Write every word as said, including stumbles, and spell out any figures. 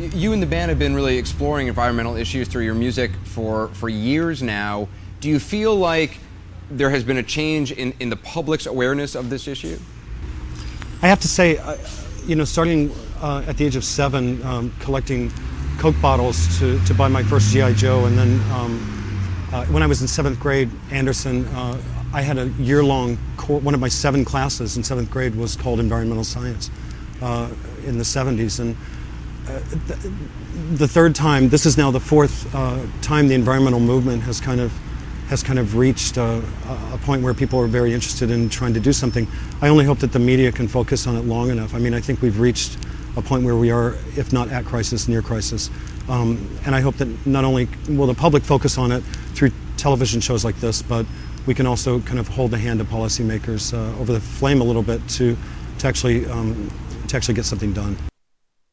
You and the band have been really exploring environmental issues through your music for, for years now. Do you feel like there has been a change in, in the public's awareness of this issue? I have to say, uh, you know, starting uh, at the age of seven, um, collecting Coke bottles to, to buy my first G I Joe, and then um, uh, when I was in seventh grade, Anderson, uh, I had a year-long, one of my seven classes in seventh grade was called environmental science uh, in the seventies. And uh, th the third time, this is now the fourth uh, time the environmental movement has kind of has kind of reached uh, a point where people are very interested in trying to do something. I only hope that the media can focus on it long enough. I mean, I think we've reached a point where we are, if not at crisis, near crisis. Um, and I hope that not only will the public focus on it through television shows like this, but we can also kind of hold the hand of policymakers uh, over the flame a little bit to, to, actually, um, to actually get something done.